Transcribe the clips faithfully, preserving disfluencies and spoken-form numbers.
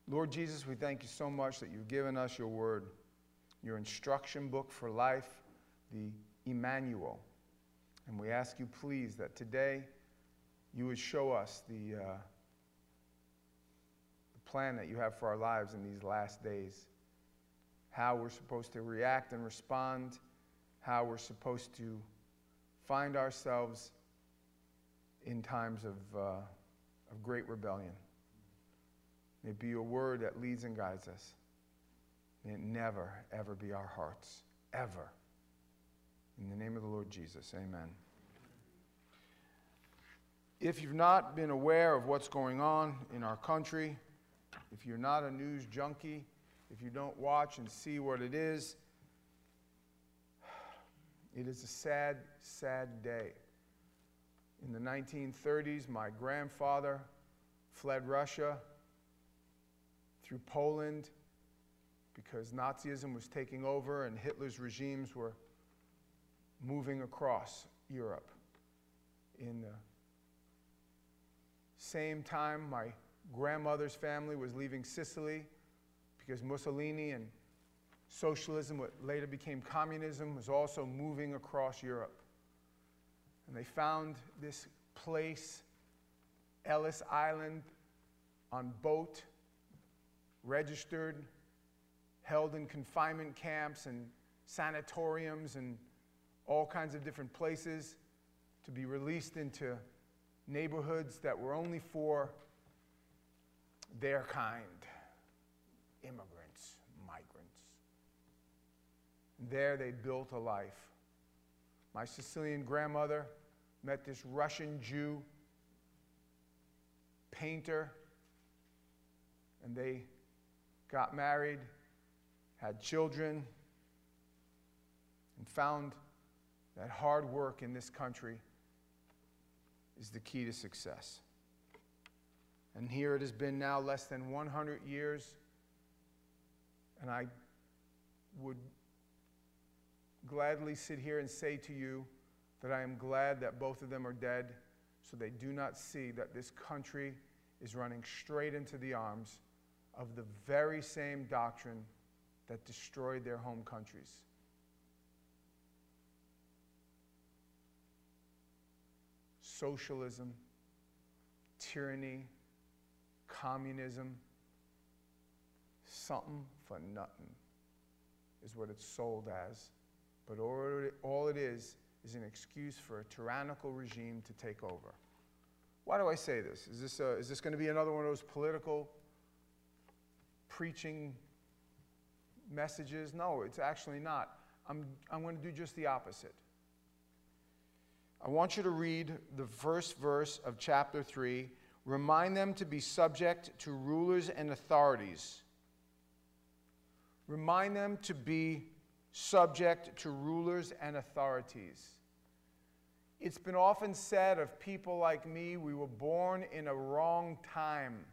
Lord Jesus, we thank you so much that you've given us your word, your instruction book for life, the Emmanuel. And we ask you, please, that today you would show us the, uh, the plan that you have for our lives in these last days, how we're supposed to react and respond, how we're supposed to find ourselves in times of, uh, of great rebellion. May it be your word that leads and guides us. May it never, ever be our hearts. Ever. In the name of the Lord Jesus, amen. If you've not been aware of what's going on in our country, if you're not a news junkie, if you don't watch and see what it is, it is a sad, sad day. In the nineteen thirties, my grandfather fled Russia through Poland because Nazism was taking over and Hitler's regimes were moving across Europe. In the same time, my grandmother's family was leaving Sicily because Mussolini and socialism, what later became communism, was also moving across Europe. And they found this place, Ellis Island, on boat, registered, held in confinement camps and sanatoriums and all kinds of different places to be released into neighborhoods that were only for their kind, immigrants, migrants. And there they built a life. My Sicilian grandmother met this Russian Jew painter, and they got married, had children, and found that hard work in this country is the key to success. And here it has been now less than one hundred years, and I would gladly sit here and say to you that I am glad that both of them are dead, so they do not see that this country is running straight into the arms of the very same doctrine that destroyed their home countries. Socialism, tyranny, communism, something for nothing is what it's sold as. But all it is is an excuse for a tyrannical regime to take over. Why do I say this? Is this, a, is this going to be another one of those political preaching messages? No, it's actually not. I'm, I'm going to do just the opposite. I want you to read the first verse of chapter three. Remind them to be subject to rulers and authorities. Remind them to be subject to rulers and authorities. It's been often said of people like me, we were born in a wrong time.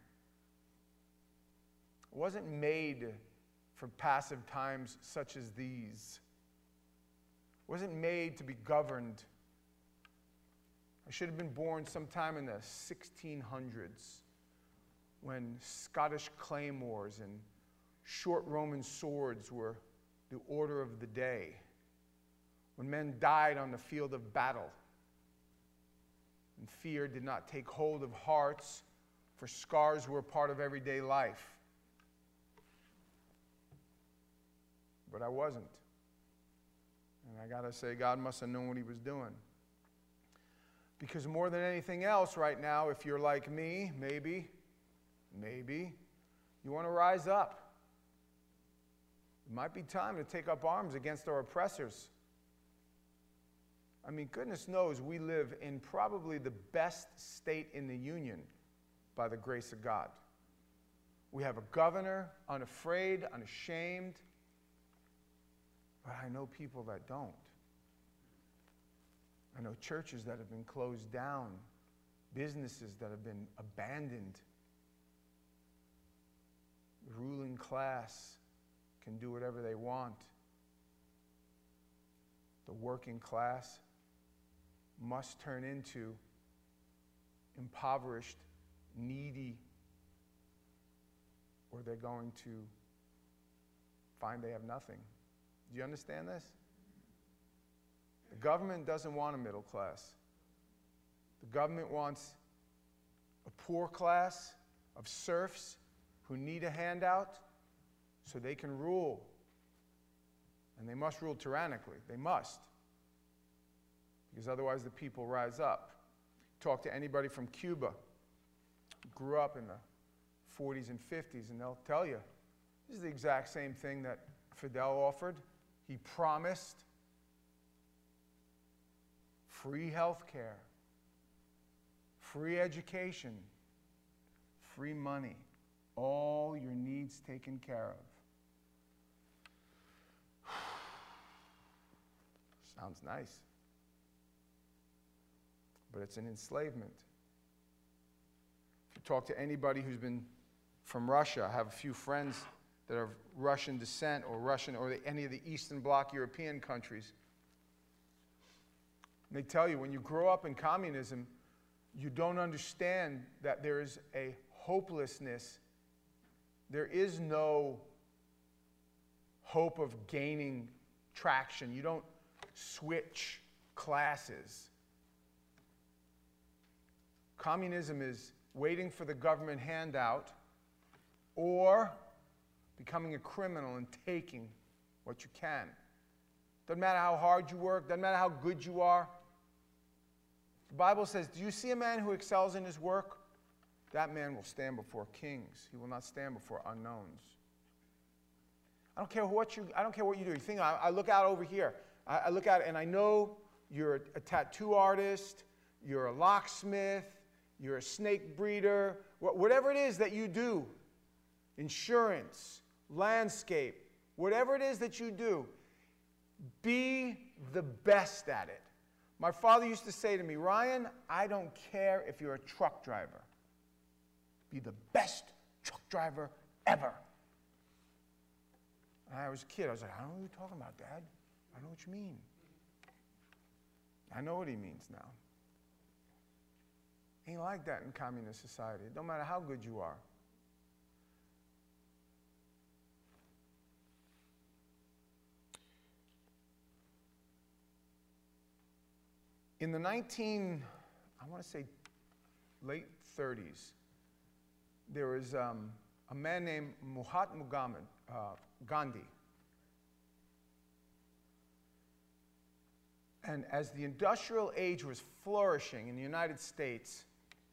It wasn't made for passive times such as these. It wasn't made to be governed. I should have been born sometime in the sixteen hundreds when Scottish claymores and short Roman swords were the order of the day, when men died on the field of battle and fear did not take hold of hearts, for scars were a part of everyday life. But I wasn't. And I gotta say, God must have known what he was doing. Because more than anything else right now, if you're like me, maybe, maybe, you want to rise up. It might be time to take up arms against our oppressors. I mean, goodness knows we live in probably the best state in the Union by the grace of God. We have a governor, unafraid, unashamed. But I know people that don't. I know churches that have been closed down, businesses that have been abandoned. The ruling class can do whatever they want. The working class must turn into impoverished, needy, or or they're going to find they have nothing. Do you understand this? The government doesn't want a middle class. The government wants a poor class of serfs who need a handout so they can rule. And they must rule tyrannically. They must. Because otherwise the people rise up. Talk to anybody from Cuba, grew up in the forties and fifties, and they'll tell you, this is the exact same thing that Fidel offered. He promised free health care, free education, free money, all your needs taken care of. Sounds nice. But it's an enslavement. If you talk to anybody who's been from Russia, I have a few friends that are of Russian descent or Russian or the, any of the Eastern Bloc European countries. And they tell you when you grow up in communism, you don't understand that there is a hopelessness. There is no hope of gaining traction. You don't switch classes. Communism is waiting for the government handout or becoming a criminal and taking what you can. Doesn't matter how hard you work, doesn't matter how good you are. The Bible says, do you see a man who excels in his work? That man will stand before kings. He will not stand before unknowns. I don't care what you, I don't care what you do. You think, I, I look out over here. I, I look out and I know you're a, a tattoo artist, you're a locksmith, you're a snake breeder, wh whatever it is that you do, insurance, landscape, whatever it is that you do, be the best at it. My father used to say to me, Ryan, I don't care if you're a truck driver. Be the best truck driver ever. And I was a kid. I was like, I don't know what you're talking about, Dad. I know what you mean. I know what he means now. Ain't like that in communist society. It don't matter how good you are. In the nineteen, I want to say late thirties, there was um, a man named Mahatma uh, Gandhi. And as the industrial age was flourishing in the United States,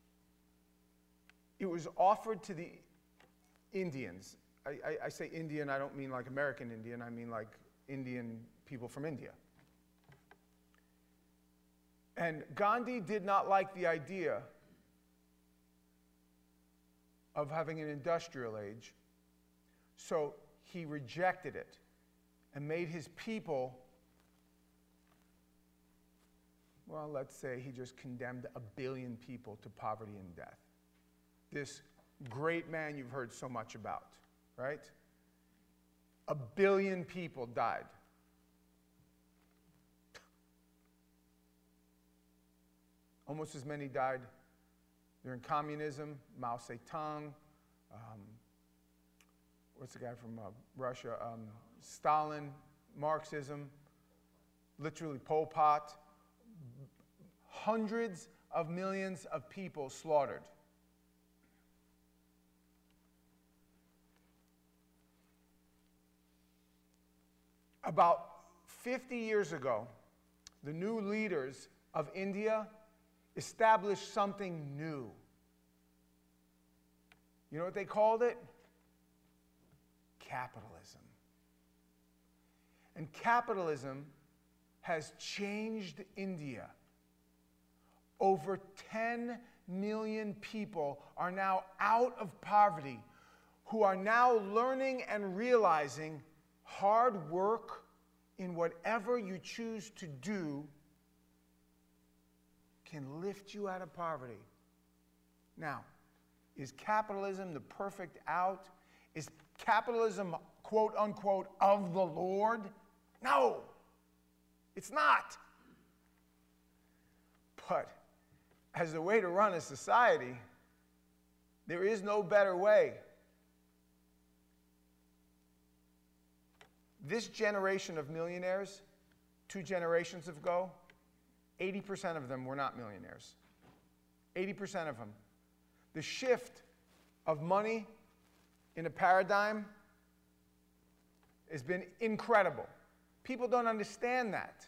it was offered to the Indians. I, I, I say Indian, I don't mean like American Indian, I mean like Indian people from India. And Gandhi did not like the idea of having an industrial age, so he rejected it and made his people, well, let's say he just condemned a billion people to poverty and death. This great man you've heard so much about, right? A billion people died. Almost as many died during communism, Mao Zedong, um, what's the guy from uh, Russia? Um, Stalin, Marxism, literally Pol Pot. Hundreds of millions of people slaughtered. About fifty years ago, the new leaders of India established something new. You know what they called it? Capitalism. And capitalism has changed India. Over ten million people are now out of poverty, who are now learning and realizing hard work in whatever you choose to do can lift you out of poverty. Now, is capitalism the perfect out? Is capitalism, quote unquote, of the Lord? No, it's not. But as a way to run a society, there is no better way This generation of millionaires, two generations ago, eighty percent of them were not millionaires. eighty percent of them. The shift of money in a paradigm has been incredible. People don't understand that.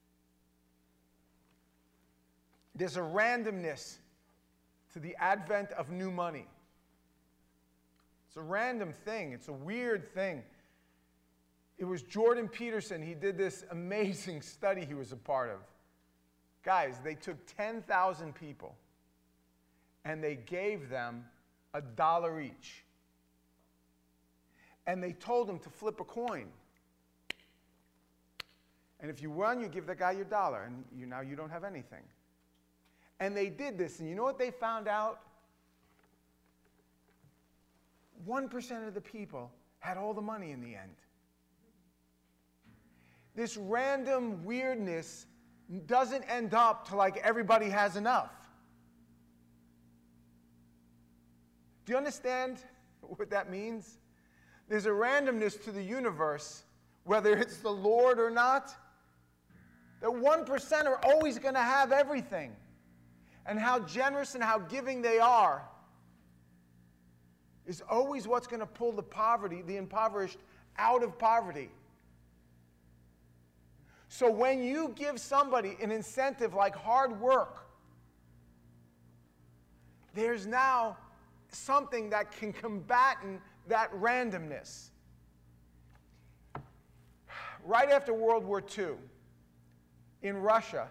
There's a randomness to the advent of new money. It's a random thing. It's a weird thing. It was Jordan Peterson. He did this amazing study he was a part of. Guys, they took ten thousand people and they gave them a dollar each. And they told them to flip a coin. And if you won, you give the guy your dollar, and you, now you don't have anything. And they did this, and you know what they found out? one percent of the people had all the money in the end. This random weirdness doesn't end up to like everybody has enough. Do you understand what that means? There's a randomness to the universe, whether it's the Lord or not, that one percent are always going to have everything. And how generous and how giving they are is always what's going to pull the poverty, the impoverished, out of poverty. So when you give somebody an incentive like hard work, there's now something that can combat that randomness. Right after World War Two, in Russia,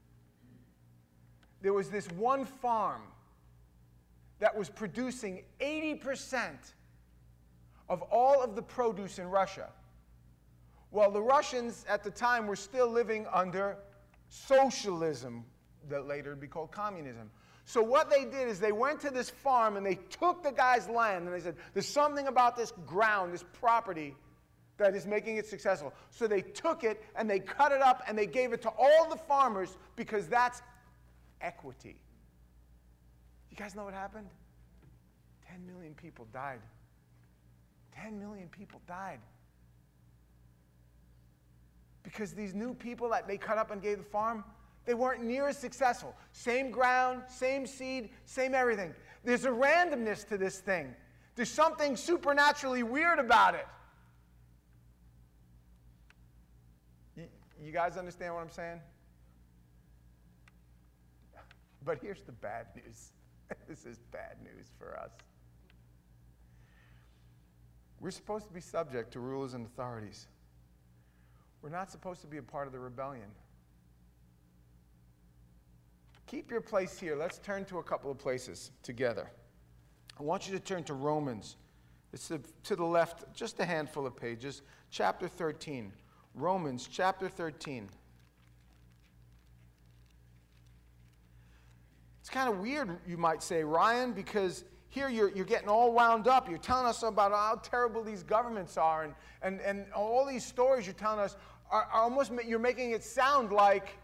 there was this one farm that was producing eighty percent of all of the produce in Russia. Well, the Russians at the time were still living under socialism, that later would be called communism. So what they did is they went to this farm and they took the guy's land and they said, there's something about this ground, this property, that is making it successful. So they took it and they cut it up and they gave it to all the farmers because that's equity. You guys know what happened? ten million people died. ten million people died. Because these new people that they cut up and gave the farm, they weren't near as successful. Same ground, same seed, same everything. There's a randomness to this thing. There's something supernaturally weird about it. You, you guys understand what I'm saying? But here's the bad news. This is bad news for us. We're supposed to be subject to rulers and authorities. We're not supposed to be a part of the rebellion. Keep your place here. Let's turn to a couple of places together. I want you to turn to Romans. It's to the left, just a handful of pages. Chapter thirteen. Romans chapter thirteen. It's kind of weird, you might say, Ryan, because here you're, you're getting all wound up. You're telling us about how terrible these governments are, and, and, and all these stories you're telling us are, are almost, you're making it sound like,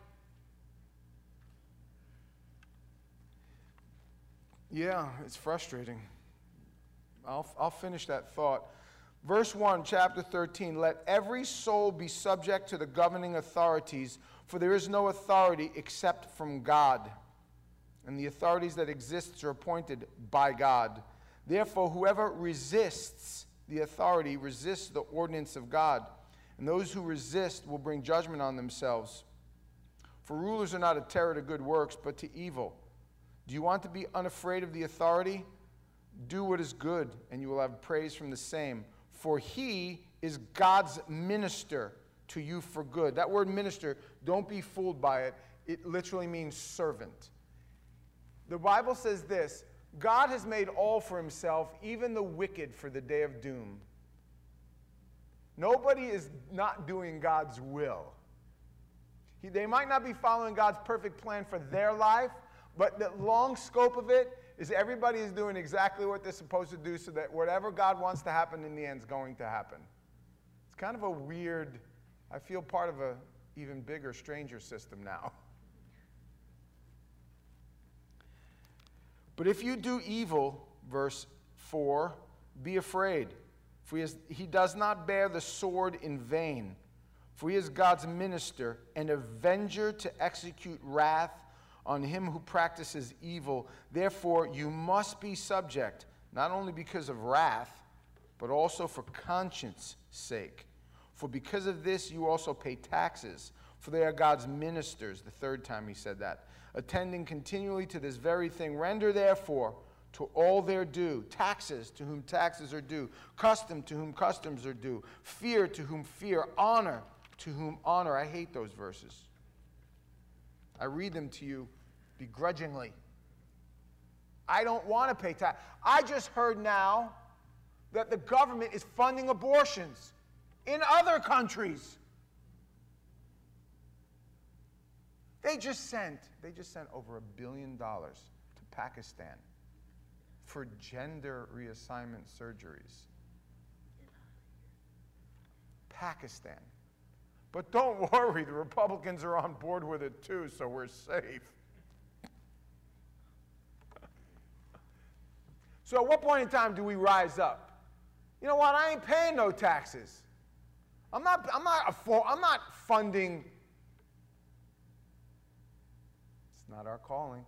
yeah, it's frustrating. I'll, I'll finish that thought. Verse one, chapter thirteen, let every soul be subject to the governing authorities, for there is no authority except from God. And the authorities that exist are appointed by God. Therefore, whoever resists the authority resists the ordinance of God. And those who resist will bring judgment on themselves. For rulers are not a terror to good works, but to evil. Do you want to be unafraid of the authority? Do what is good, and you will have praise from the same. For he is God's minister to you for good. That word minister, don't be fooled by it. It literally means servant. The Bible says this, God has made all for himself, even the wicked for the day of doom. Nobody is not doing God's will. He, they might not be following God's perfect plan for their life, but the long scope of it is everybody is doing exactly what they're supposed to do so that whatever God wants to happen in the end is going to happen. It's kind of a weird, I feel part of a even bigger, stranger system now. But if you do evil, verse four, be afraid, For he, is, he does not bear the sword in vain. For he is God's minister, an avenger to execute wrath on him who practices evil. Therefore, you must be subject, not only because of wrath, but also for conscience' sake. For because of this, you also pay taxes, for they are God's ministers. The third time he said that. Attending continually to this very thing. Render, therefore, to all their due. Taxes, to whom taxes are due. Custom, to whom customs are due. Fear, to whom fear. Honor, to whom honor. I hate those verses. I read them to you begrudgingly. I don't want to pay tax. I just heard now that the government is funding abortions in other countries. They just sent, they just sent over a billion dollars to Pakistan for gender reassignment surgeries. Pakistan. But don't worry, the Republicans are on board with it too, so we're safe. So at what point in time do we rise up? You know what? I ain't paying no taxes. I'm not, I'm not, afford, I'm not funding. It's not our calling.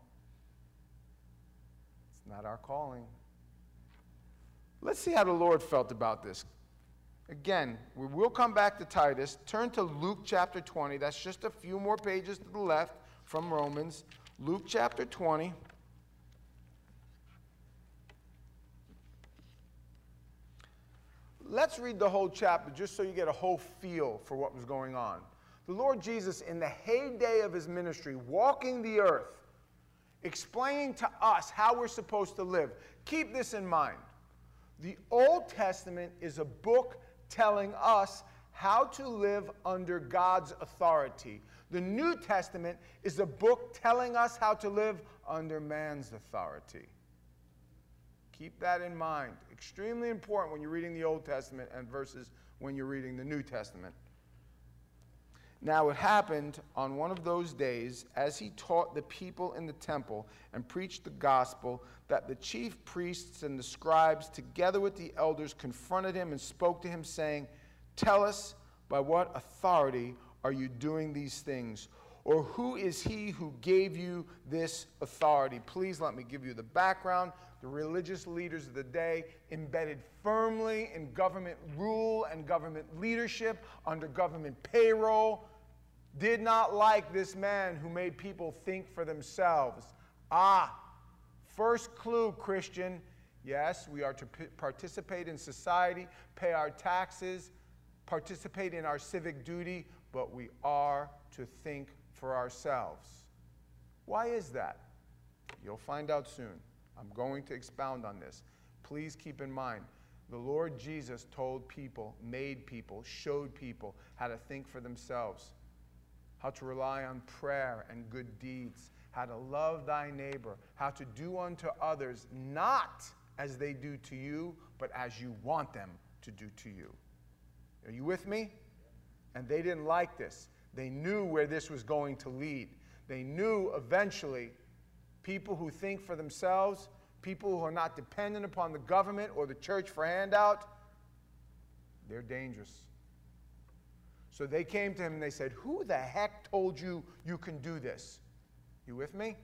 It's not our calling. Let's see how the Lord felt about this. Again, we will come back to Titus. Turn to Luke chapter twenty. That's just a few more pages to the left from Romans. Luke chapter twenty. Let's read the whole chapter just so you get a whole feel for what was going on. The Lord Jesus, in the heyday of his ministry, walking the earth, explaining to us how we're supposed to live. Keep this in mind. The Old Testament is a book telling us how to live under God's authority. The New Testament is a book telling us how to live under man's authority. Keep that in mind. Extremely important when you're reading the Old Testament and versus when you're reading the New Testament. Now it happened on one of those days, as he taught the people in the temple and preached the gospel, that the chief priests and the scribes, together with the elders, confronted him and spoke to him, saying, "Tell us, by what authority are you doing these things? Or who is he who gave you this authority?" Please let me give you the background. The religious leaders of the day, embedded firmly in government rule and government leadership, under government payroll, did not like this man who made people think for themselves. Ah, first clue, Christian. Yes, we are to p- participate in society, pay our taxes, participate in our civic duty, but we are to think for ourselves. Why is that? You'll find out soon. I'm going to expound on this. Please keep in mind, the Lord Jesus told people, made people, showed people how to think for themselves, how to rely on prayer and good deeds, how to love thy neighbor, how to do unto others not as they do to you, but as you want them to do to you. Are you with me? And they didn't like this. They knew where this was going to lead. They knew eventually people who think for themselves, people who are not dependent upon the government or the church for handout, they're dangerous. So they came to him and they said, "Who the heck told you you can do this?" You with me?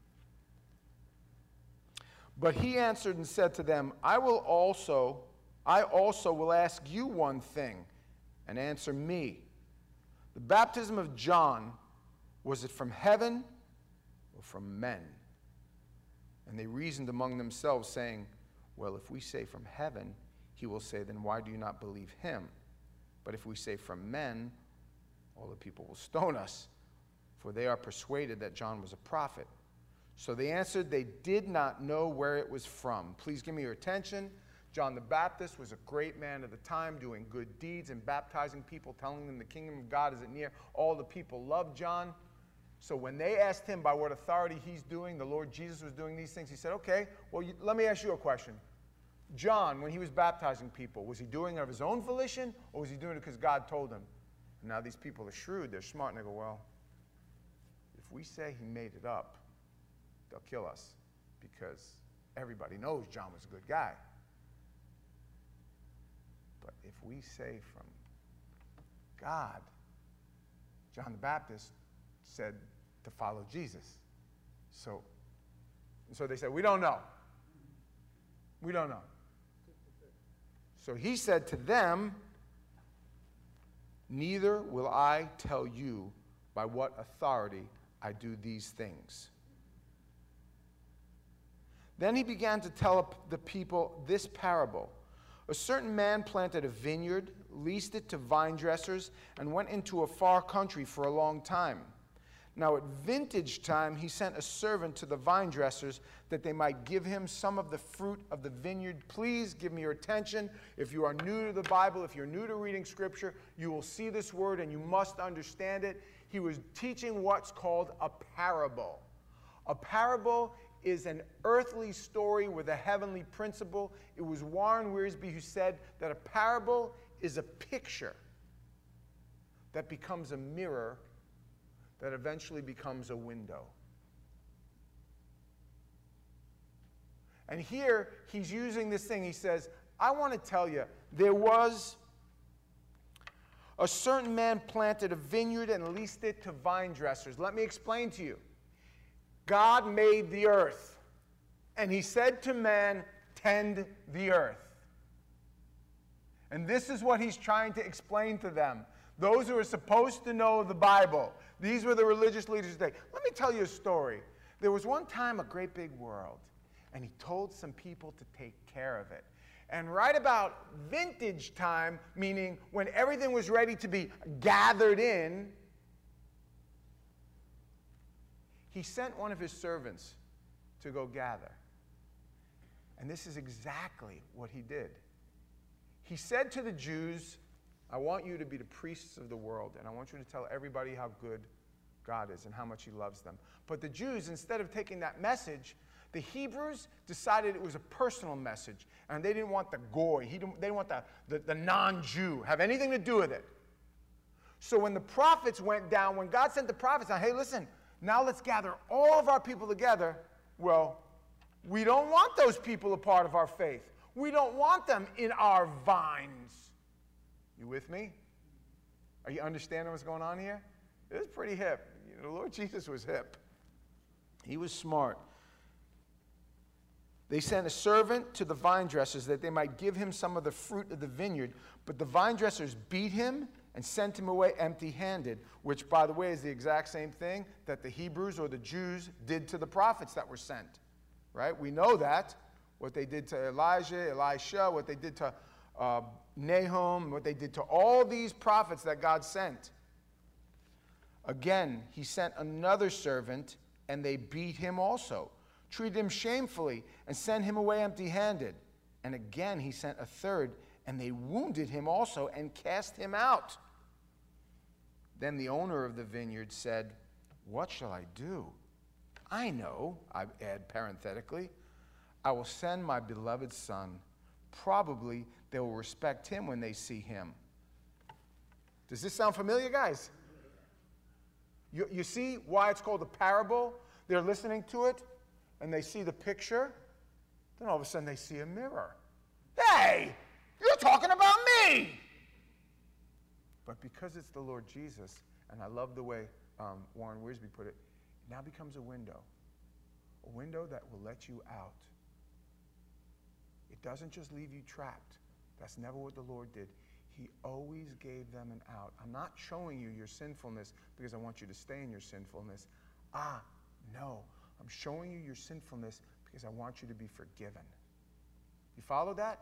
But he answered and said to them, I will also, I also will ask you one thing, and answer me. The baptism of John, was it from heaven or from men? And they reasoned among themselves, saying, well, if we say from heaven, he will say, then why do you not believe him? But if we say from men, all the people will stone us, for they are persuaded that John was a prophet. So they answered, they did not know where it was from. Please give me your attention. John the Baptist was a great man at the time, doing good deeds and baptizing people, telling them the kingdom of God is at near. All the people loved John. So when they asked him by what authority he's doing, the Lord Jesus was doing these things, he said, okay, well, you, let me ask you a question. John, when he was baptizing people, was he doing it of his own volition, or was he doing it because God told him? And now these people are shrewd, they're smart, and they go, well, if we say he made it up, they'll kill us, because everybody knows John was a good guy. if we say from God, John the Baptist said to follow Jesus. So, so they said, we don't know. We don't know. So he said to them, neither will I tell you by what authority I do these things. Then he began to tell the people this parable. A certain man planted a vineyard, leased it to vine dressers, and went into a far country for a long time. Now at vintage time, he sent a servant to the vine dressers that they might give him some of the fruit of the vineyard. Please give me your attention. If you are new to the Bible, if you're new to reading Scripture, you will see this word and you must understand it. He was teaching what's called a parable. A parable is an earthly story with a heavenly principle. It was Warren Wiersbe who said that a parable is a picture that becomes a mirror that eventually becomes a window. And here he's using this thing. He says, I want to tell you, there was a certain man planted a vineyard and leased it to vine dressers. Let me explain to you. God made the earth, and he said to man, tend the earth. And this is what he's trying to explain to them. Those who are supposed to know the Bible. These were the religious leaders today. Let me tell you a story. There was one time a great big world, and he told some people to take care of it. And right about vintage time, meaning when everything was ready to be gathered in, he sent one of his servants to go gather. And this is exactly what he did. He said to the Jews, I want you to be the priests of the world, and I want you to tell everybody how good God is and how much he loves them. But the Jews, instead of taking that message, the Hebrews decided it was a personal message, and they didn't want the goy, he didn't, they didn't want the, the, the non-Jew have anything to do with it. So when the prophets went down, when God sent the prophets down, hey, listen, now let's gather all of our people together. Well, we don't want those people a part of our faith. We don't want them in our vines. You with me? Are you understanding what's going on here? It was pretty hip. You know, the Lord Jesus was hip. He was smart. They sent a servant to the vine dressers that they might give him some of the fruit of the vineyard, but the vine dressers beat him and sent him away empty-handed, which, by the way, is the exact same thing that the Hebrews or the Jews did to the prophets that were sent. Right? We know that. What they did to Elijah, Elisha, what they did to uh, Nahum, what they did to all these prophets that God sent. Again, he sent another servant, and they beat him also, treated him shamefully, and sent him away empty-handed. And again, he sent a third, and they wounded him also and cast him out. Then the owner of the vineyard said, what shall I do? I know, I add parenthetically, I will send my beloved son. Probably they will respect him when they see him. Does this sound familiar, guys? You, you see why it's called a parable? They're listening to it, and they see the picture. Then all of a sudden they see a mirror. Hey, you're talking about me! But because it's the Lord Jesus, and I love the way um, Warren Wiersbe put it, it now becomes a window. A window that will let you out. It doesn't just leave you trapped. That's never what the Lord did. He always gave them an out. I'm not showing you your sinfulness because I want you to stay in your sinfulness. Ah, no. I'm showing you your sinfulness because I want you to be forgiven. You follow that?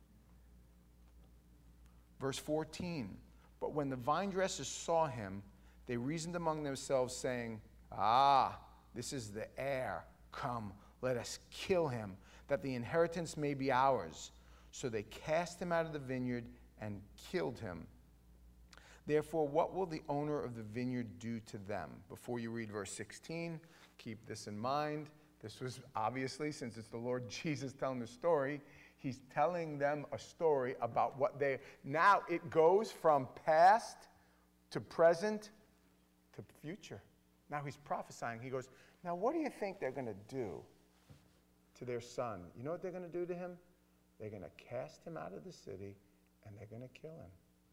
Verse fourteen. But when the vine dressers saw him, they reasoned among themselves, saying, ah, this is the heir. Come, let us kill him, that the inheritance may be ours. So they cast him out of the vineyard and killed him. Therefore, what will the owner of the vineyard do to them? Before you read verse sixteen, keep this in mind. This was obviously, since it's the Lord Jesus telling the story, he's telling them a story about what they... Now it goes from past to present to future. Now he's prophesying. He goes, now what do you think they're going to do to their son? You know what they're going to do to him? They're going to cast him out of the city, and they're going to kill him.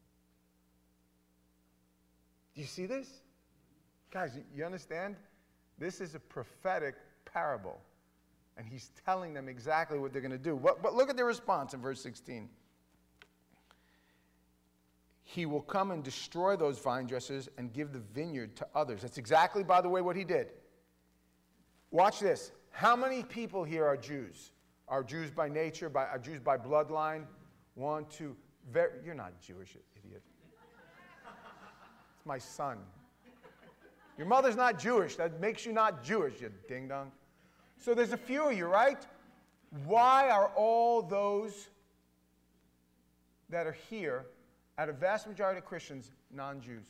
Do you see this? Guys, you understand? This is a prophetic parable. And he's telling them exactly what they're going to do. But, but look at their response in verse sixteen. He will come and destroy those vine dressers and give the vineyard to others. That's exactly, by the way, what he did. Watch this. How many people here are Jews? Are Jews by nature, by, are Jews by bloodline? One, two, very, you're not Jewish, you idiot. It's my son. Your mother's not Jewish. That makes you not Jewish, you ding-dong. So there's a few of you, right? Why are all those that are here, out of vast majority of Christians, non-Jews?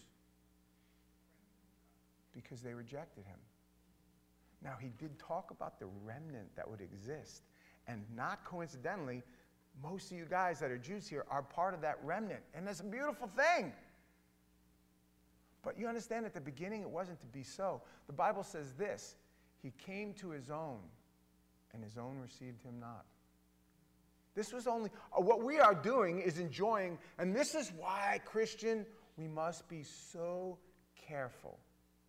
Because they rejected him. Now, he did talk about the remnant that would exist. And not coincidentally, most of you guys that are Jews here are part of that remnant. And that's a beautiful thing. But you understand, at the beginning, it wasn't to be so. The Bible says this: he came to his own, and his own received him not. This was only, uh, what we are doing is enjoying, and this is why, Christian, we must be so careful.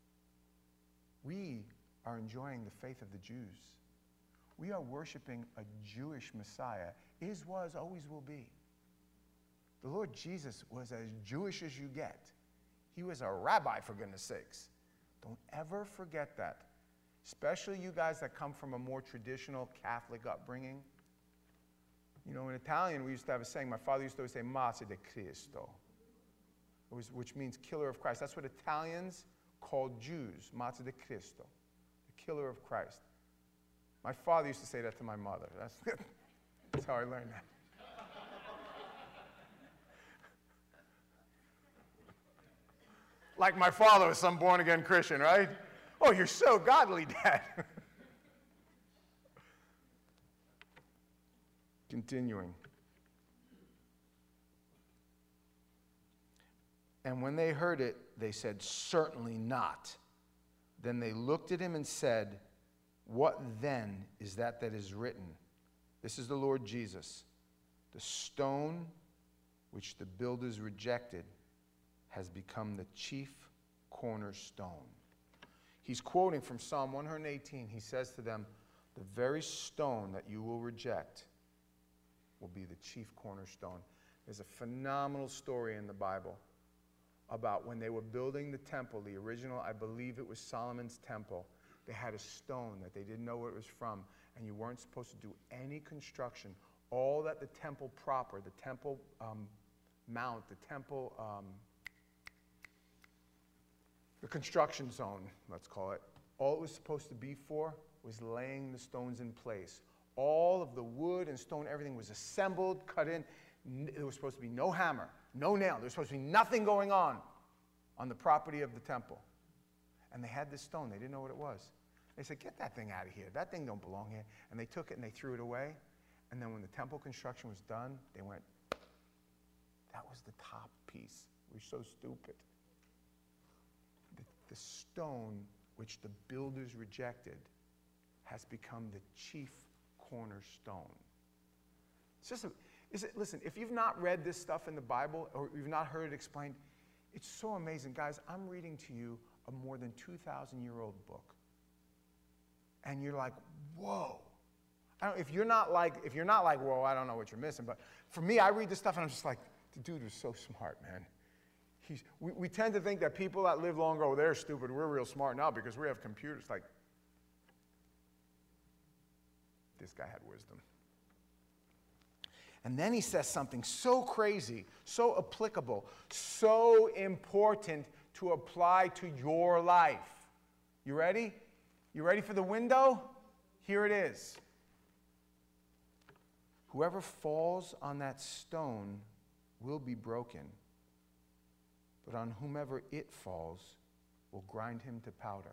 We are enjoying the faith of the Jews. We are worshiping a Jewish Messiah. Is, was, always will be. The Lord Jesus was as Jewish as you get. He was a rabbi, for goodness sakes. Don't ever forget that. Especially you guys that come from a more traditional Catholic upbringing. You know, in Italian, we used to have a saying. My father used to always say, Mazza di Cristo, it was, which means killer of Christ. That's what Italians called Jews, Mazza di Cristo, the killer of Christ. My father used to say that to my mother. That's, that's how I learned that. Like my father was some born-again Christian, right? Oh, you're so godly, Dad. Continuing. And when they heard it, they said, certainly not. Then they looked at him and said, what then is that that is written? This is the Lord Jesus. The stone which the builders rejected has become the chief cornerstone. He's quoting from Psalm one eighteen. He says to them, the very stone that you will reject will be the chief cornerstone. There's a phenomenal story in the Bible about when they were building the temple, the original, I believe it was Solomon's temple. They had a stone that they didn't know where it was from, and you weren't supposed to do any construction. All that the temple proper, the temple um, mount, the temple, um, the construction zone, let's call it, all it was supposed to be for was laying the stones in place. All of the wood and stone, everything was assembled, cut in. There was supposed to be no hammer, no nail. There was supposed to be nothing going on on the property of the temple. And they had this stone. They didn't know what it was. They said, get that thing out of here. That thing don't belong here. And they took it and they threw it away. And then when the temple construction was done, they went, that was the top piece. We're so stupid. The, the stone which the builders rejected has become the chief cornerstone. It's just a, is it, listen, if you've not read this stuff in the Bible or you've not heard it explained, it's so amazing. Guys, I'm reading to you a more than two thousand year old book. And you're like, whoa. I don't, if you're not like, if you're not like, whoa, I don't know what you're missing. But for me, I read this stuff and I'm just like, the dude was so smart, man. He's, we, we tend to think that people that live long ago, they're stupid. We're real smart now because we have computers. Like, this guy had wisdom. And then he says something so crazy, so applicable, so important to apply to your life. You ready? You ready for the window? Here it is. Whoever falls on that stone will be broken, but on whomever it falls will grind him to powder.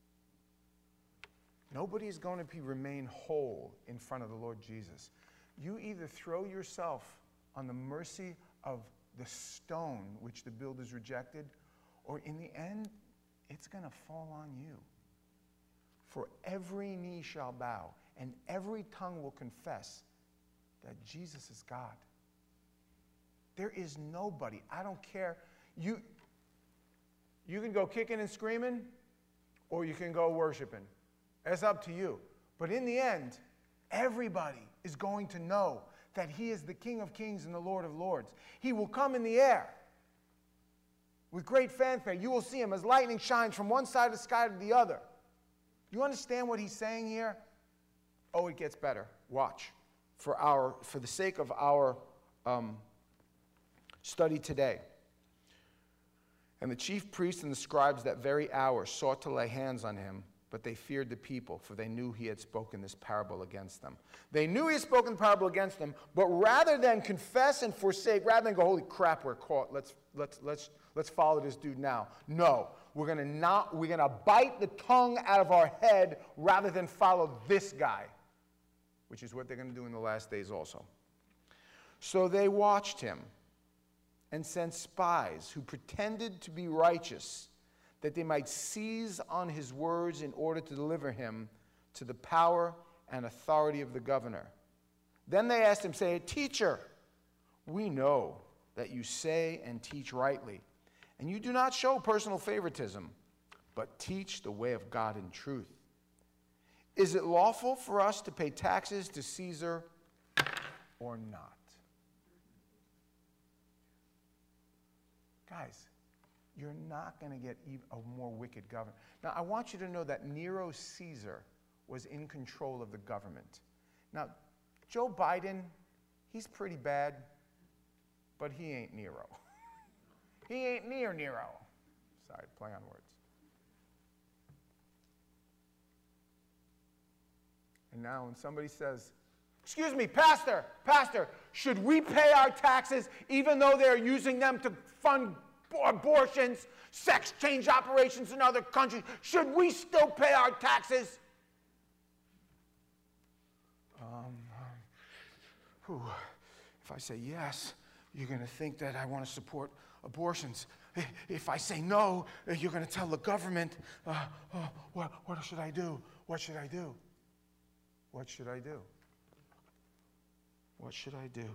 Nobody is going to be, remain whole in front of the Lord Jesus. You either throw yourself on the mercy of the stone which the builders rejected, or in the end, it's going to fall on you. For every knee shall bow, and every tongue will confess that Jesus is God. There is nobody. I don't care. You, you can go kicking and screaming, or you can go worshiping. It's up to you. But in the end, everybody is going to know that he is the King of Kings and the Lord of Lords. He will come in the air with great fanfare. You will see him as lightning shines from one side of the sky to the other. You understand what he's saying here? Oh, it gets better. Watch. For our, for the sake of our um, study today. And the chief priests and the scribes that very hour sought to lay hands on him, but they feared the people, for they knew he had spoken this parable against them. They knew he had spoken the parable against them, but rather than confess and forsake, rather than go, holy crap, we're caught, let's, let's, let's, let's follow this dude now. No, we're going to not, we're going to bite the tongue out of our head rather than follow this guy, which is what they're going to do in the last days also. So they watched him and sent spies who pretended to be righteous, that they might seize on his words in order to deliver him to the power and authority of the governor. Then they asked him, saying, Teacher, we know that you say and teach rightly, and you do not show personal favoritism, but teach the way of God in truth. Is it lawful for us to pay taxes to Caesar or not? Guys, you're not going to get a more wicked government. Now, I want you to know that Nero Caesar was in control of the government. Now, Joe Biden, he's pretty bad, but he ain't Nero. He ain't near Nero. Sorry, play on words. And now when somebody says, excuse me, pastor, pastor, should we pay our taxes even though they're using them to fund abortions, sex change operations in other countries? Should we still pay our taxes? Um, um, if I say yes, you're going to think that I want to support abortions. If I say no, you're going to tell the government, uh, oh, what, what should I do? What should I do? What should I do? What should I do?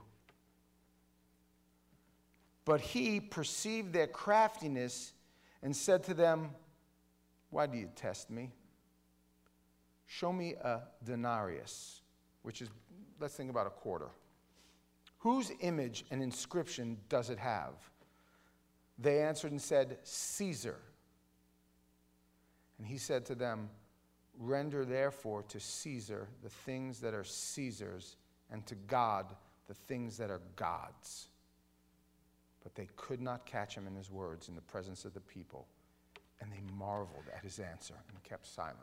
But he perceived their craftiness and said to them, why do you test me? Show me a denarius, which is, let's think about a quarter. Whose image and inscription does it have? They answered and said, Caesar. And he said to them, render therefore to Caesar the things that are Caesar's, and to God the things that are God's. But they could not catch him in his words in the presence of the people, and they marveled at his answer and kept silent.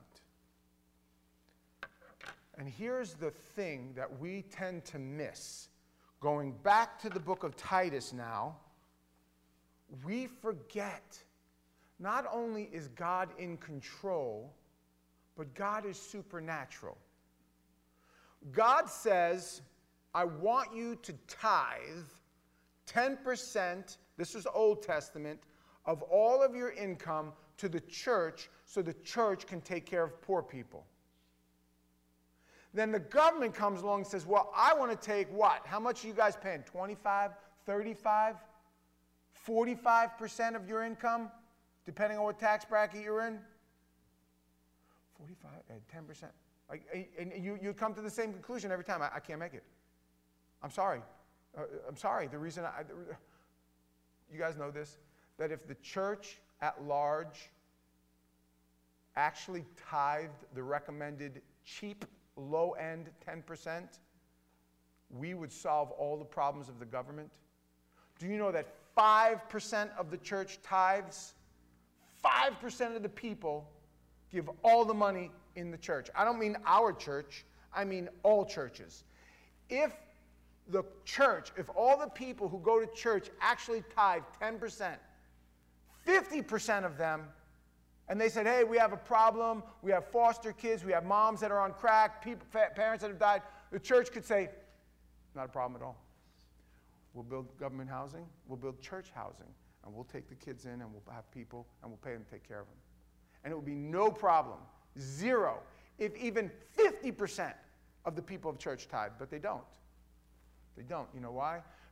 And here's the thing that we tend to miss. Going back to the book of Titus now, we forget not only is God in control, but God is supernatural. God says, I want you to tithe ten percent, this is Old Testament, of all of your income to the church so the church can take care of poor people. Then the government comes along and says, well, I want to take what? How much are you guys paying? twenty-five, thirty-five, forty-five percent of your income, depending on what tax bracket you're in? forty-five, ten percent. Like, and you, you come to the same conclusion every time. I, I can't make it. I'm sorry. Uh, I'm sorry. The reason I, you guys know this, that if the church at large actually tithed the recommended cheap, low-end ten percent, we would solve all the problems of the government. Do you know that five percent of the church tithes? five percent of the people give all the money in the church. I don't mean our church. I mean all churches. If the church, if all the people who go to church actually tithe ten percent, fifty percent of them, and they said, hey, we have a problem, we have foster kids, we have moms that are on crack, people, parents that have died, the church could say, not a problem at all. We'll build government housing, we'll build church housing, and we'll take the kids in and we'll have people and we'll pay them to take care of them. And it will be no problem, zero, if even fifty percent of the people of church tithe, but they don't. They don't. You know why?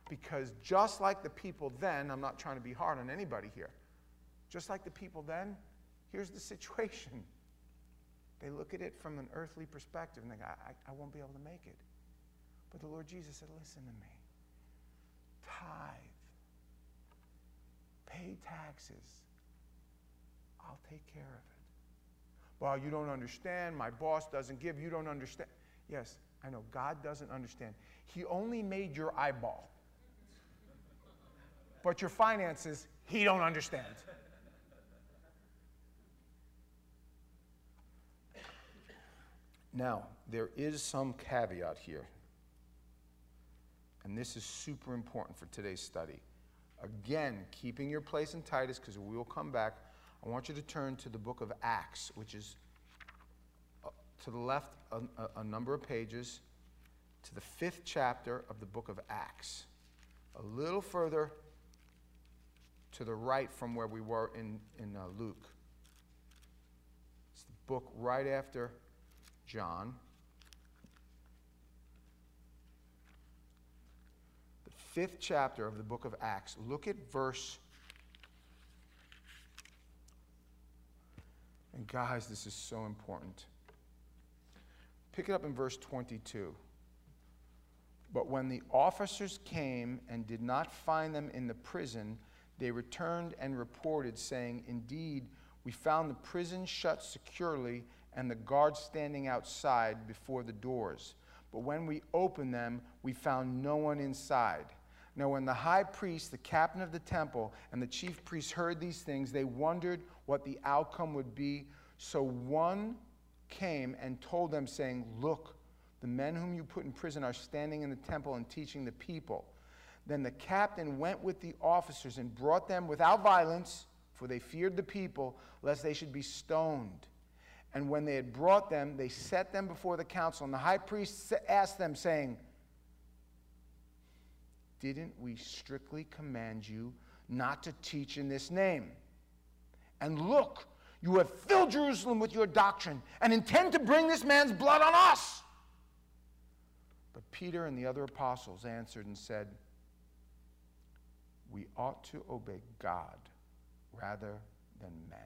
Because just like the people then, I'm not trying to be hard on anybody here, just like the people then, here's the situation. They look at it from an earthly perspective and they go, I, I won't be able to make it. But the Lord Jesus said, listen to me. Tithe. Pay taxes. I'll take care of it. Well, you don't understand. My boss doesn't give. You don't understand. Yes, I know. God doesn't understand. He only made your eyeball. But your finances, he don't understand. Now, there is some caveat here. And this is super important for today's study. Again, keeping your place in Titus, because we will come back. I want you to turn to the book of Acts, which is uh, to the left a, a, a number of pages, to the fifth chapter of the book of Acts. A little further to the right from where we were in, in uh, Luke. It's the book right after John. The fifth chapter of the book of Acts. Look at verse. And guys, this is so important. Pick it up in verse twenty-two. But when the officers came and did not find them in the prison, they returned and reported, saying, indeed, we found the prison shut securely and the guards standing outside before the doors. But when we opened them, we found no one inside. Now when the high priest, the captain of the temple, and the chief priests heard these things, they wondered what the outcome would be. So one came and told them, saying, look, the men whom you put in prison are standing in the temple and teaching the people. Then the captain went with the officers and brought them without violence, for they feared the people, lest they should be stoned. And when they had brought them, they set them before the council. And the high priest asked them, saying, didn't we strictly command you not to teach in this name? And look, you have filled Jerusalem with your doctrine and intend to bring this man's blood on us. But Peter and the other apostles answered and said, we ought to obey God rather than men.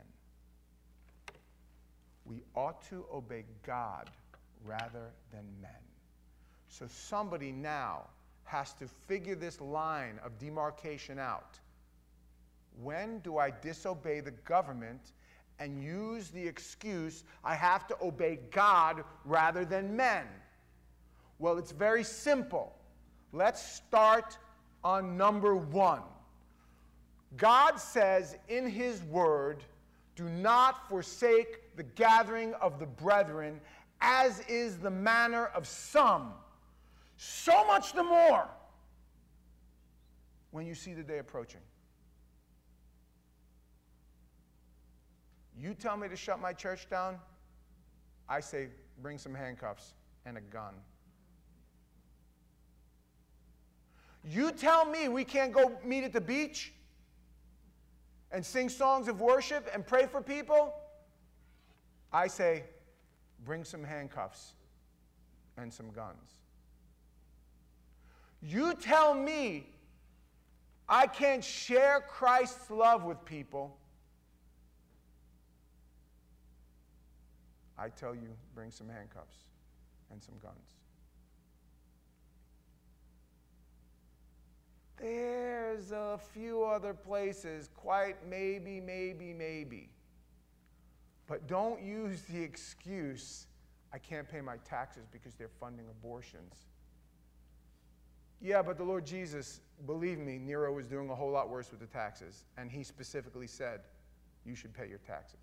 We ought to obey God rather than men. So somebody now has to figure this line of demarcation out. When do I disobey the government and use the excuse, I have to obey God rather than men? Well, it's very simple. Let's start on number one. God says in his word, do not forsake the gathering of the brethren, as is the manner of some. So much the more when you see the day approaching. You tell me to shut my church down, I say bring some handcuffs and a gun. You tell me we can't go meet at the beach and sing songs of worship and pray for people, I say bring some handcuffs and some guns. You tell me I can't share Christ's love with people, I tell you bring some handcuffs and some guns. There's a few other places, quite maybe, maybe, maybe. But don't use the excuse, I can't pay my taxes because they're funding abortions. Yeah, but the Lord Jesus, believe me, Nero was doing a whole lot worse with the taxes. And he specifically said, you should pay your taxes.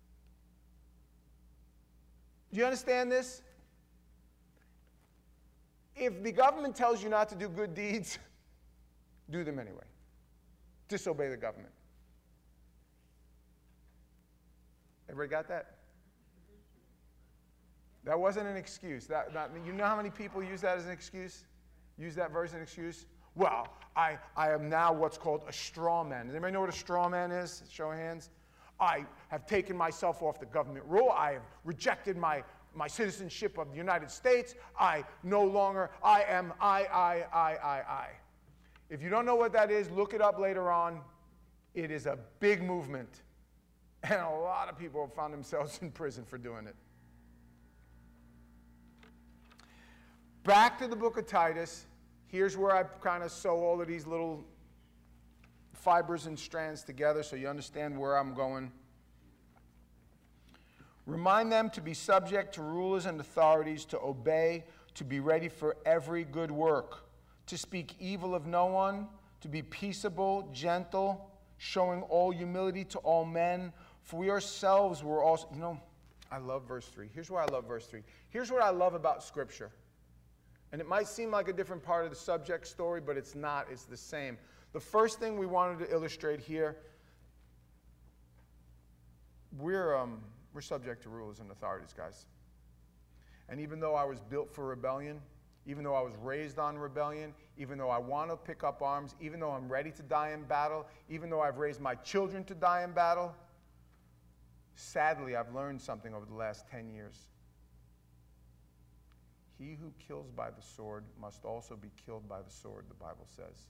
Do you understand this? If the government tells you not to do good deeds, do them anyway. Disobey the government. Everybody got that? That wasn't an excuse. That, that, you know how many people use that as an excuse? Use that verse as an excuse? Well, I, I am now what's called a straw man. Does anybody know what a straw man is? Show of hands. I have taken myself off the government rule. I have rejected my, my citizenship of the United States. I no longer, I am I, I, I, I, I. If you don't know what that is, look it up later on. It is a big movement. And a lot of people have found themselves in prison for doing it. Back to the book of Titus. Here's where I kind of sew all of these little fibers and strands together so you understand where I'm going. Remind them to be subject to rulers and authorities, to obey, to be ready for every good work, to speak evil of no one, to be peaceable, gentle, showing all humility to all men. For we ourselves were also, you know, I love verse three. Here's why I love verse three. Here's what I love about Scripture. And it might seem like a different part of the subject story, but it's not. It's the same. The first thing we wanted to illustrate here, we're, um, we're subject to rulers and authorities, guys. And even though I was built for rebellion, even though I was raised on rebellion, even though I want to pick up arms, even though I'm ready to die in battle, even though I've raised my children to die in battle, sadly, I've learned something over the last ten years. He who kills by the sword must also be killed by the sword, the Bible says.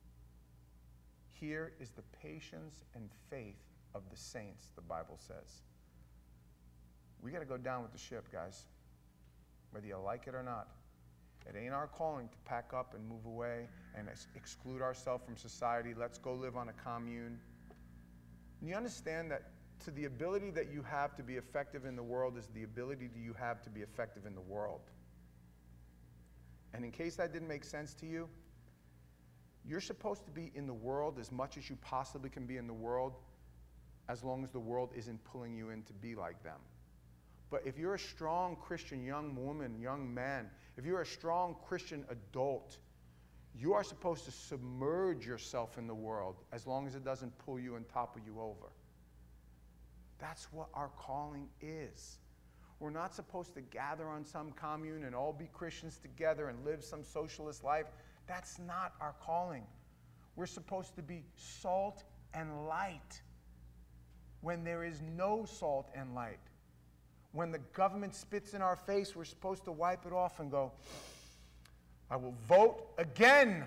Here is the patience and faith of the saints, the Bible says. We got to go down with the ship, guys, whether you like it or not. It ain't our calling to pack up and move away and ex- exclude ourselves from society. Let's go live on a commune. And you understand that to the ability that you have to be effective in the world is the ability that you have to be effective in the world. And in case that didn't make sense to you, you're supposed to be in the world as much as you possibly can be in the world, as long as the world isn't pulling you in to be like them. But if you're a strong Christian young woman, young man, if you're a strong Christian adult, you are supposed to submerge yourself in the world as long as it doesn't pull you and topple you over. That's what our calling is. We're not supposed to gather on some commune and all be Christians together and live some socialist life. That's not our calling. We're supposed to be salt and light when there is no salt and light. When the government spits in our face, we're supposed to wipe it off and go, I will vote again.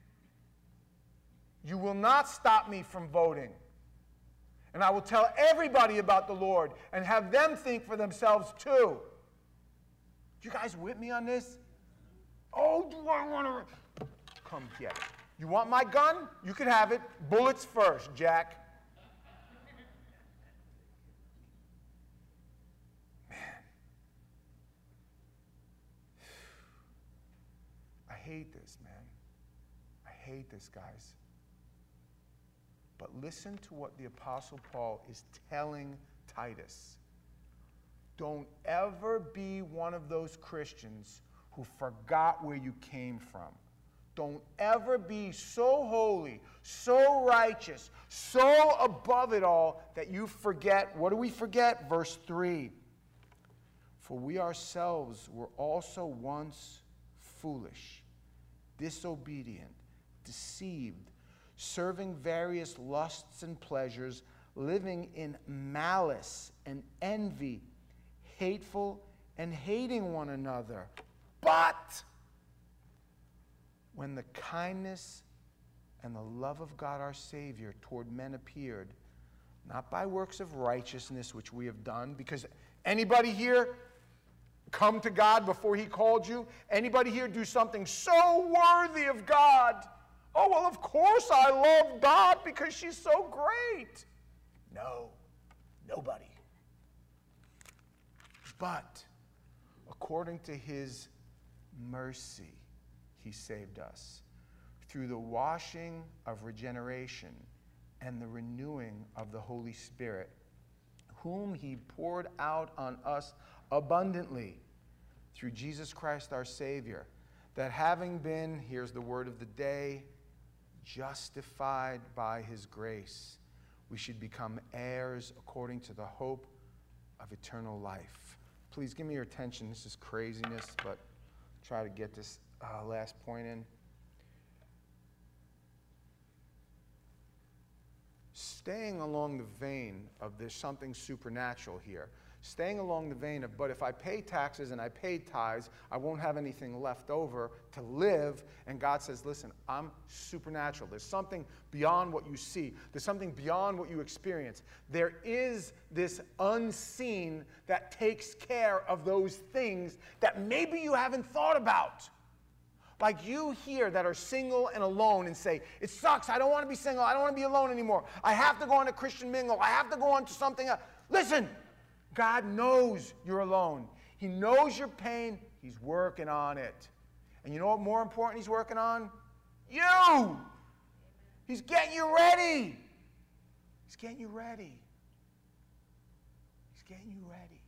You will not stop me from voting. And I will tell everybody about the Lord and have them think for themselves too. You guys with me on this? Oh, do I want to? Come get it. You want my gun? You can have it. Bullets first, Jack. Man. I hate this, man. I hate this, guys. But listen to what the Apostle Paul is telling Titus. Don't ever be one of those Christians who forgot where you came from. Don't ever be so holy, so righteous, so above it all that you forget. What do we forget? Verse three. For we ourselves were also once foolish, disobedient, deceived, serving various lusts and pleasures, living in malice and envy, hateful and hating one another. But when the kindness and the love of God our Savior toward men appeared, not by works of righteousness which we have done, because anybody here come to God before he called you? Anybody here do something so worthy of God? Oh, well, of course I love God because she's so great. No, nobody. But according to his mercy, he saved us through the washing of regeneration and the renewing of the Holy Spirit, whom he poured out on us abundantly through Jesus Christ our Savior, that having been, here's the word of the day, justified by his grace, we should become heirs according to the hope of eternal life. Please give me your attention. This is craziness, but try to get this uh, last point in. Staying along the vein of there's something supernatural here. staying along the vein of, but if I pay taxes and I pay tithes, I won't have anything left over to live. And God says, listen, I'm supernatural. There's something beyond what you see. There's something beyond what you experience. There is this unseen that takes care of those things that maybe you haven't thought about. Like you here that are single and alone and say, it sucks, I don't want to be single, I don't want to be alone anymore. I have to go on a Christian mingle, I have to go on to something else. Listen, God knows you're alone. He knows your pain, He's working on it. And you know what more important He's working on? You! He's getting you ready. He's getting you ready. He's getting you ready.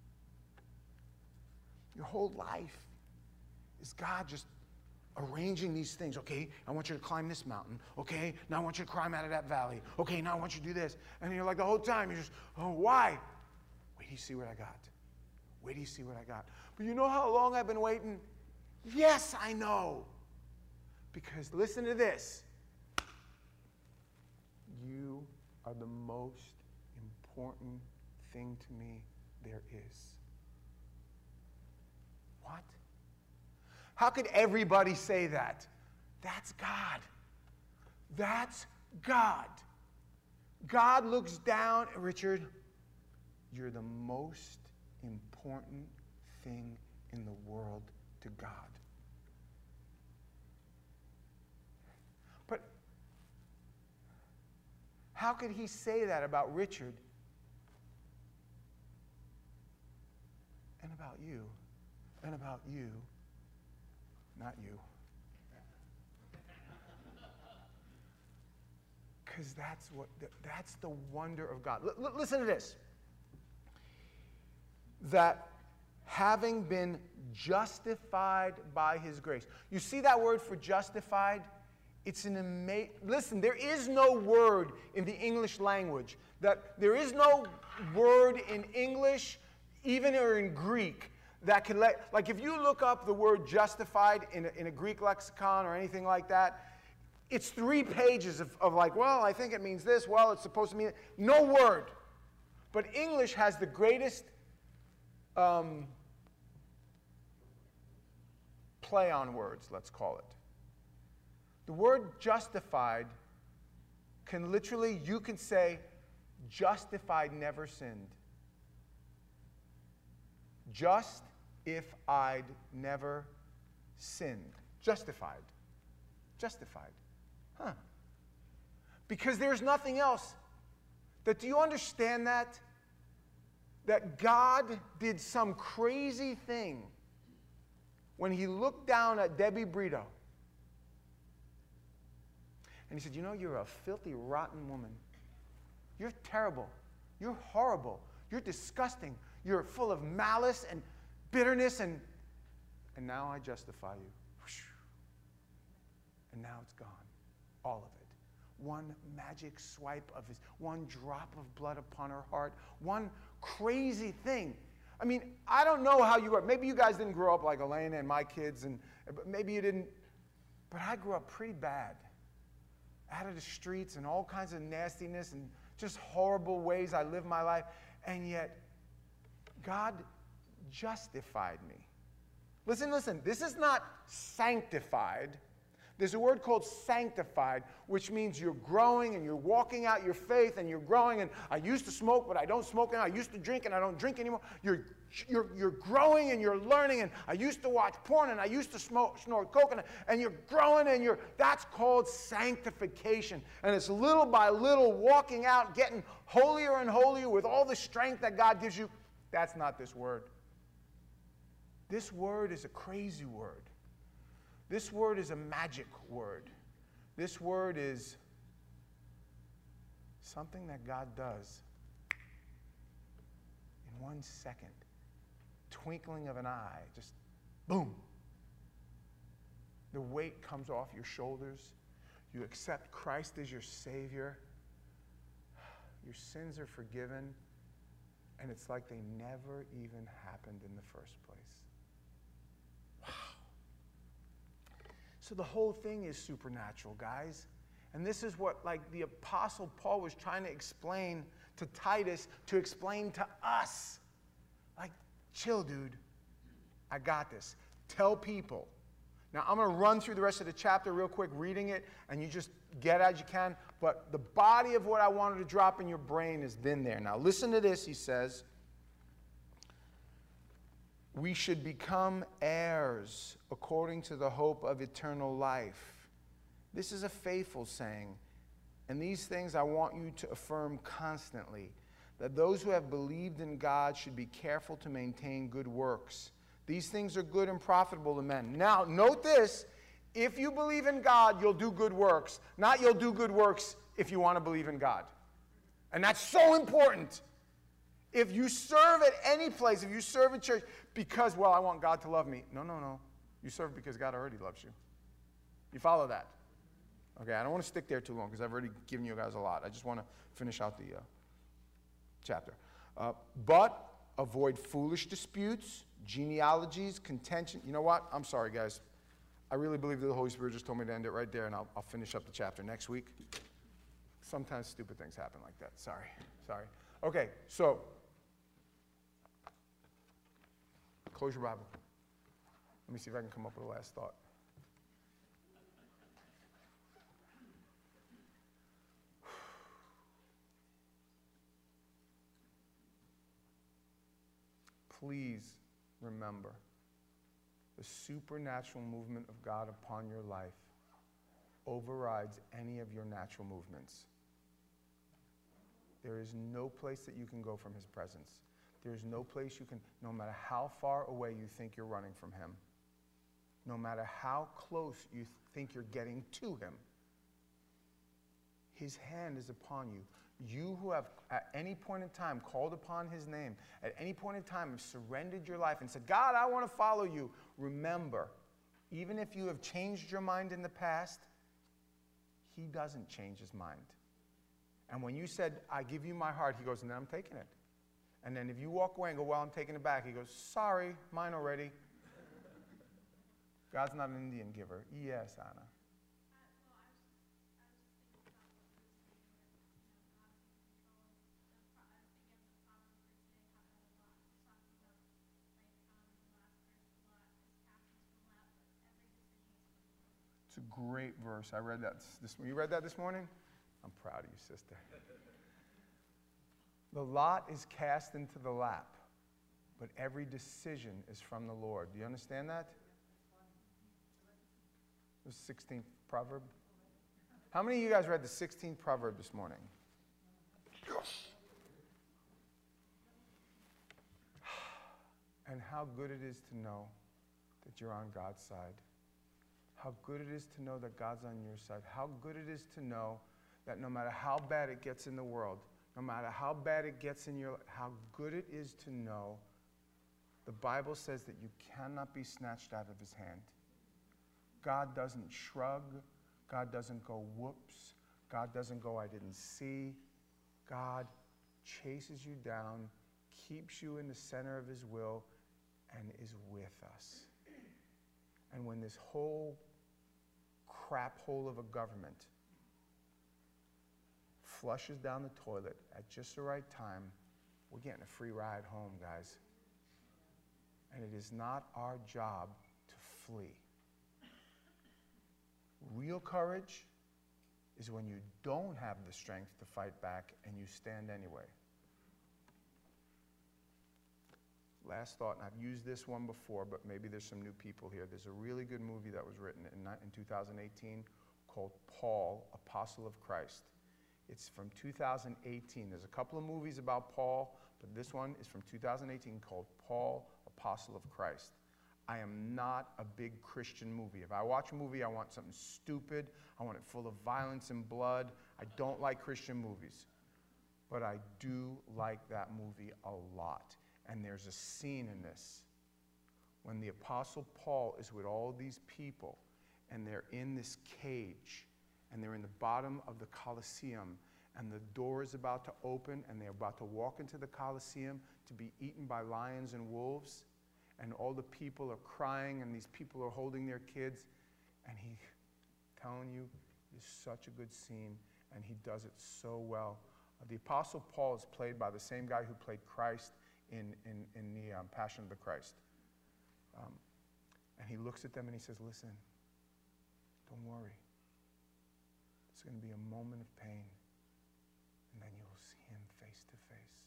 Your whole life is God just arranging these things. Okay, I want you to climb this mountain. Okay, now I want you to climb out of that valley. Okay, now I want you to do this. And you're like the whole time, you're just, oh, why? Wait till you see what I got. Wait till you see what I got. But you know how long I've been waiting? Yes, I know. Because listen to this. You are the most important thing to me there is. What? How could everybody say that? That's God. That's God. God looks down, Richard, you're the most important thing in the world to God. But how could He say that about Richard and about you and about you? Not you. Because that's what that's the wonder of God. L- listen to this. That having been justified by His grace. You see that word for justified? It's an amazing. Listen, there is no word in the English language that there is no word in English, even or in Greek, that can let, like if you look up the word justified in a, in a Greek lexicon or anything like that, it's three pages of, of like, well, I think it means this, well, it's supposed to mean, no word. But English has the greatest um, play on words, let's call it. The word justified can literally, you can say, justified never sinned. Just if I'd never sinned. Justified. Justified. Huh. Because there's nothing else. That, do you understand that? That God did some crazy thing when He looked down at Debbie Brito. And He said, you know, you're a filthy, rotten woman. You're terrible. You're horrible. You're disgusting. You're full of malice and bitterness, and, and now I justify you. And now it's gone. All of it. One magic swipe of His, one drop of blood upon her heart, one crazy thing. I mean, I don't know how you grew up. Maybe you guys didn't grow up like Elena and my kids, and maybe you didn't, but I grew up pretty bad. Out of the streets and all kinds of nastiness and just horrible ways I lived my life, and yet God justified me. Listen, listen, this is not sanctified. There's a word called sanctified, which means you're growing and you're walking out your faith and you're growing. And I used to smoke, but I don't smoke now. I used to drink and I don't drink anymore. You're, you're, you're growing and you're learning. And I used to watch porn and I used to smoke, snort coke. And, and you're growing and you're, that's called sanctification. And it's little by little walking out, getting holier and holier with all the strength that God gives you. That's not this word. This word is a crazy word. This word is a magic word. This word is something that God does in one second. Twinkling of an eye. Just boom. The weight comes off your shoulders. You accept Christ as your Savior. Your sins are forgiven. And it's like they never even happened in the first place. Wow. So the whole thing is supernatural, guys. And this is what, like, the Apostle Paul was trying to explain to Titus, to explain to us. Like, chill, dude. I got this. Tell people. Now, I'm going to run through the rest of the chapter real quick, reading it, and you just get as you can. But the body of what I wanted to drop in your brain has been there. Now, listen to this, he says. We should become heirs according to the hope of eternal life. This is a faithful saying, and these things I want you to affirm constantly, that those who have believed in God should be careful to maintain good works. These things are good and profitable to men. Now, note this. If you believe in God, you'll do good works. Not you'll do good works if you want to believe in God. And that's so important. If you serve at any place, if you serve at church because, well, I want God to love me. No, no, no. You serve because God already loves you. You follow that? Okay, I don't want to stick there too long because I've already given you guys a lot. I just want to finish out the uh, chapter. Uh, but avoid foolish disputes, genealogies, contention. You know what? I'm sorry, guys. I really believe that the Holy Spirit just told me to end it right there, and I'll, I'll finish up the chapter next week. Sometimes stupid things happen like that. Sorry. Sorry. Okay, so close your Bible. Let me see if I can come up with a last thought. Please remember, the supernatural movement of God upon your life overrides any of your natural movements. There is no place that you can go from his presence. There is no place you can, no matter how far away you think you're running from him, no matter how close you think you're getting to him, his hand is upon you. You who have at any point in time called upon his name, at any point in time have surrendered your life and said, God, I want to follow you. Remember, even if you have changed your mind in the past, he doesn't change his mind. And when you said, I give you my heart, he goes, and then I'm taking it. And then if you walk away and go, well, I'm taking it back, he goes, sorry, mine already. God's not an Indian giver. Yes, Anna. It's a great verse. I read that this, you read that this morning? I'm proud of you, sister. The lot is cast into the lap, but every decision is from the Lord. Do you understand that? The sixteenth proverb. How many of you guys read the sixteenth proverb this morning? Yes. And how good it is to know that you're on God's side. How good it is to know that God's on your side. How good it is to know that no matter how bad it gets in the world, no matter how bad it gets in your life, how good it is to know the Bible says that you cannot be snatched out of his hand. God doesn't shrug. God doesn't go, whoops. God doesn't go, I didn't see. God chases you down, keeps you in the center of his will, and is with us. And when this whole crap hole of a government flushes down the toilet at just the right time, we're getting a free ride home, guys. And it is not our job to flee. Real courage is when you don't have the strength to fight back and you stand anyway. Last thought, and I've used this one before, but maybe there's some new people here. There's a really good movie that was written in, in two thousand eighteen called Paul, Apostle of Christ. It's from two thousand eighteen. There's a couple of movies about Paul, but this one is from two thousand eighteen called Paul, Apostle of Christ. I am not a big Christian movie. If I watch a movie, I want something stupid. I want it full of violence and blood. I don't like Christian movies. But I do like that movie a lot. And there's a scene in this when the Apostle Paul is with all these people and they're in this cage and they're in the bottom of the Colosseum and the door is about to open and they're about to walk into the Colosseum to be eaten by lions and wolves, and all the people are crying and these people are holding their kids, and he, telling you, it's such a good scene and he does it so well. Uh, the Apostle Paul is played by the same guy who played Christ in, in, in the um, Passion of the Christ. Um, and he looks at them and he says, listen, don't worry. It's going to be a moment of pain, and then you'll see him face to face.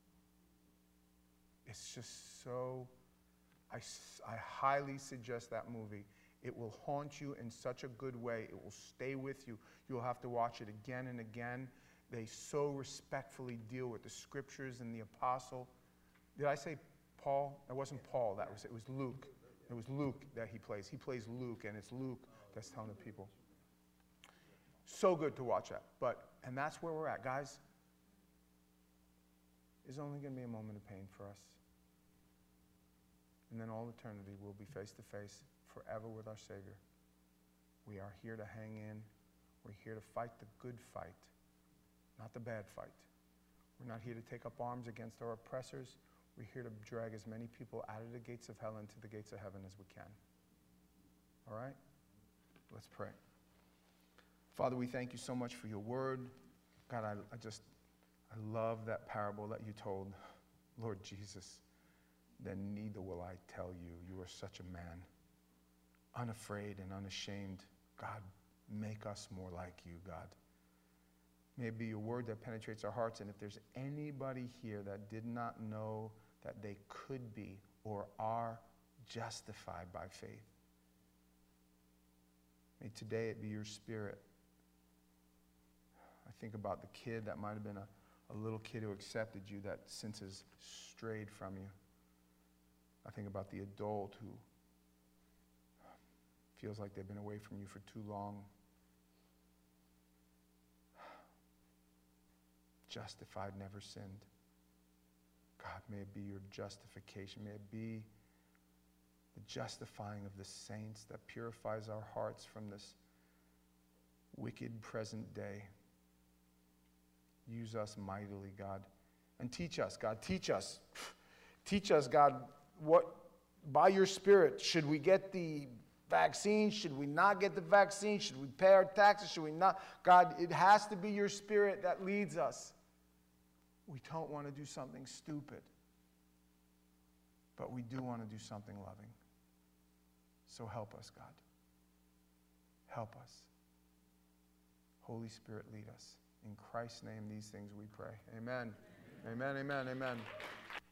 It's just so, I, I highly suggest that movie. It will haunt you in such a good way. It will stay with you. You'll have to watch it again and again. They so respectfully deal with the scriptures and the apostle. Did I say Paul? It wasn't Paul. That was, it was Luke. It was Luke that he plays. He plays Luke, and it's Luke that's telling the people. So good to watch that. But, and that's where we're at. Guys, there's only going to be a moment of pain for us. And then all eternity we'll be face to face forever with our Savior. We are here to hang in. We're here to fight the good fight, not the bad fight. We're not here to take up arms against our oppressors. We're here to drag as many people out of the gates of hell into the gates of heaven as we can. All right? Let's pray. Father, we thank you so much for your word. God, I, I just, I love that parable that you told, Lord Jesus. Then neither will I tell you, you are such a man, unafraid and unashamed. God, make us more like you, God. May it be your word that penetrates our hearts, and if there's anybody here that did not know that they could be or are justified by faith, may today it be your Spirit. I think about the kid that might have been a, a little kid who accepted you that since has strayed from you. I think about the adult who feels like they've been away from you for too long. Justified, never sinned. God, may it be your justification. May it be the justifying of the saints that purifies our hearts from this wicked present day. Use us mightily, God. And teach us, God. Teach us. Teach us, God, what, by your Spirit, should we get the vaccine? Should we not get the vaccine? Should we pay our taxes? Should we not? God, it has to be your Spirit that leads us. We don't want to do something stupid, but we do want to do something loving. So help us, God. Help us. Holy Spirit, lead us. In Christ's name, these things we pray. Amen. Amen, amen, amen. amen.